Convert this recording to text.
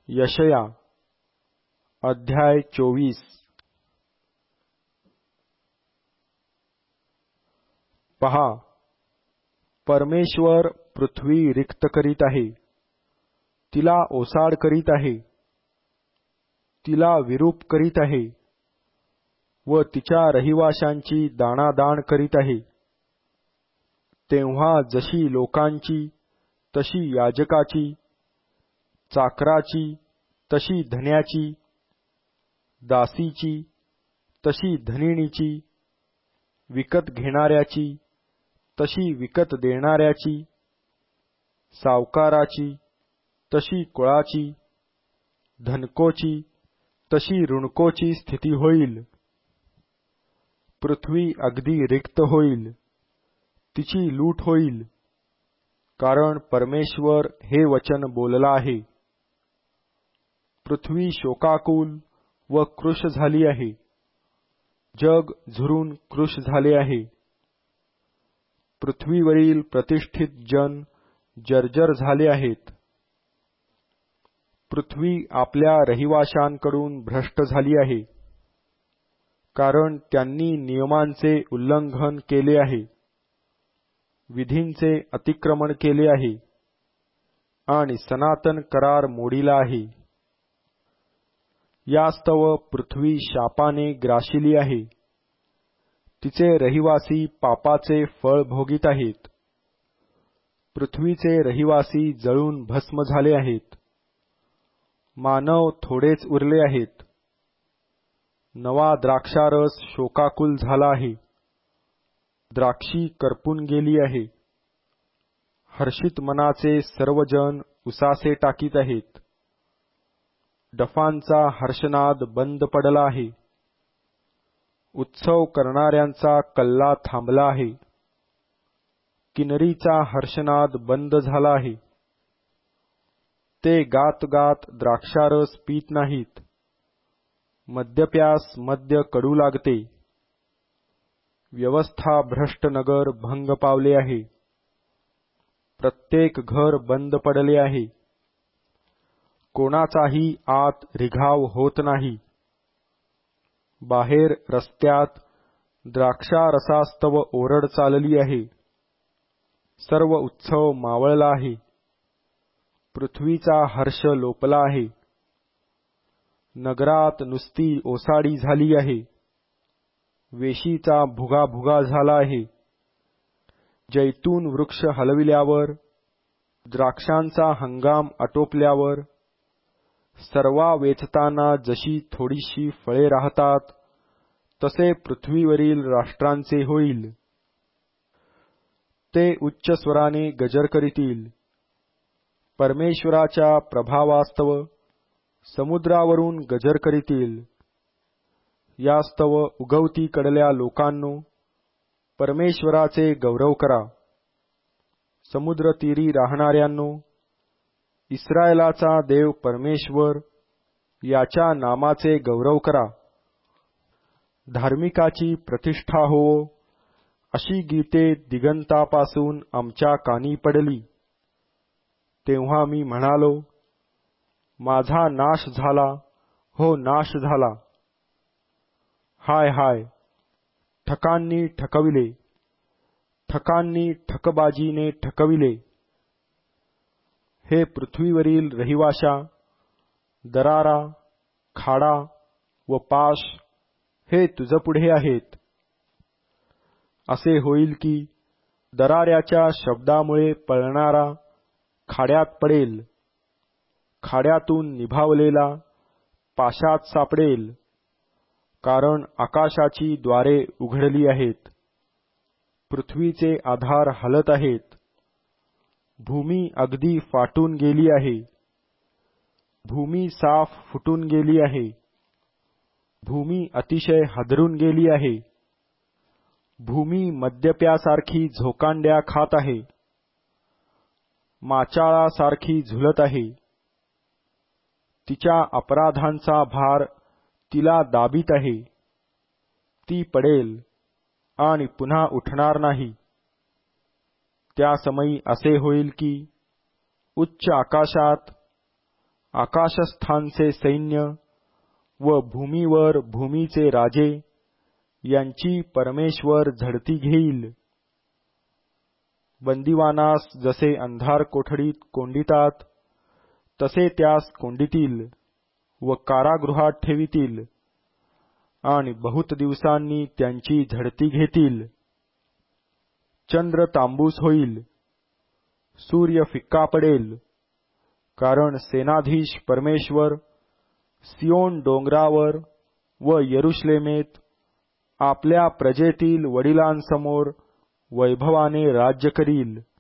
यशया अध्याय 24। पहा, परमेश्वर पृथ्वी रिक्त करीत आहे, तिला ओसाड करीत आहे, तिला विरूप करीत आहे व तिच्या रहिवाशांची दाणादाण करीत आहे। तेव्हा जशी लोकांची तशी याजकाची, चाकराची तशी धन्याची, दासीची तशी धनिणीची, विकत घेणाऱ्याची तशी विकत देणाऱ्याची, सावकाराची तशी कुळाची, धनकोची तशी ऋणकोची स्थिती होईल। पृथ्वी अगदी रिक्त होईल, तिची लूट होईल, कारण परमेश्वर हे वचन बोलला आहे। पृथ्वी शोकाकुल व कृश झाली आहे, जग झुरून कृश झाले आहे। पृथ्वीवरील प्रतिष्ठित जन जर्जर झाले आहेत। पृथ्वी आपल्या रहिवाशांकडून भ्रष्ट झाली आहे, कारण त्यांनी नियमांचे उल्लंघन केले आहे, विधींचे अतिक्रमण केले आहे आणि सनातन करार मोडीला आहे। यास्तव पृथ्वी शापाने ग्रासिली आहे, तिचे रहिवासी पापाचे फळ भोगीत आहेत। पृथ्वीचे रहिवासी जळून भस्म झाले आहेत, मानव थोडेच उरले आहेत। नवा द्राक्षारस शोकाकुल झाला आहे, द्राक्षी करपून गेली आहे। हर्षित मनाचे सर्व जन उसासे टाकीत आहेत, डफांचा हर्षनाद बंद पडला आहे, उत्सव करणाऱ्यांचा कल्ला थांबला आहे, किन्नरीचा हर्षनाद बंद झाला आहे। ते गात गात द्राक्षारस पीत नाहीत, मद्यप्यास मद्य कडू लागते। व्यवस्था भ्रष्ट नगर भंग पावले आहे, प्रत्येक घर बंद पडले आहे, कोणाचाही आत रिघाव होत नाही। बाहेर रस्त्यात द्राक्षारसास्तव ओरड चालली आहे, सर्व उत्सव मावळला आहे, पृथ्वीचा हर्ष लोपला आहे। नगरात नुसती ओसाडी झाली आहे, वेशीचा भुगाभुगा झाला आहे। जैतून वृक्ष हलविल्यावर, द्राक्षांचा हंगाम आटोपल्यावर, सर्वा वेचताना जशी थोडीशी फळे राहतात, तसे पृथ्वीवरील राष्ट्रांचे होईल। ते उच्च स्वराने गजर करीतील, परमेश्वराच्या प्रभावास्तव समुद्रावरून गजर करीतील। यास्तव उगवतीकडल्या लोकांनो, परमेश्वराचे गौरव करा। समुद्रतीरी राहणाऱ्यांनो, इस्रायलाचा देव परमेश्वर याच्या नामाचे गौरव करा। धार्मिकाची प्रतिष्ठा होवो, अशी गीते दिगंतापासून आमच्या कानी पडली। तेव्हा मी म्हणालो, माझा नाश झाला, हो नाश झाला। हाय हाय, ठकांनी ठकविले, ठकांनी ठकबाजीने ठकविले। हे पृथ्वीवरील रहिवाशा, दरारा, खाडा व पाश हे तुझपुढे आहेत। असे होईल की दराऱ्याच्या शब्दामुळे पळणारा खाड्यात पडेल, खाड्यातून निभावलेला पाशात सापडेल, कारण आकाशाची द्वारे उघडली आहेत, पृथ्वीचे आधार हलत आहेत। भूमी अगदी फाटून गेली आहे, भूमी साफ फुटून गेली आहे, भूमी अतिशय हादरून गेली आहे। भूमी मद्यप्यासारखी झोकांड्या खात आहे, माचाळासारखी झुलत आहे। तिच्या अपराधांचा भार तिला दाबीत आहे, ती पडेल आणि पुन्हा उठणार नाही। त्या समयी असे होईल की उच्च आकाशात आकाशस्थानचे सैन्य व भूमीवर भूमीचे राजे यांची परमेश्वर झडती घेईल. बंदिवानास जसे अंधार कोठडीत कोंडितात तसे त्यास कोंडितील व कारागृहात ठेवितील आणि बहुत दिवसांनी त्यांची झडती घेतील. चंद्र तांबूस होईल, सूर्य फिक्का पडेल, कारण सेनाधीश परमेश्वर सियोन डोंगरावर व यरुशलेमेत आपल्या प्रजेतील वडिलांसमोर वैभवाने राज्य करील.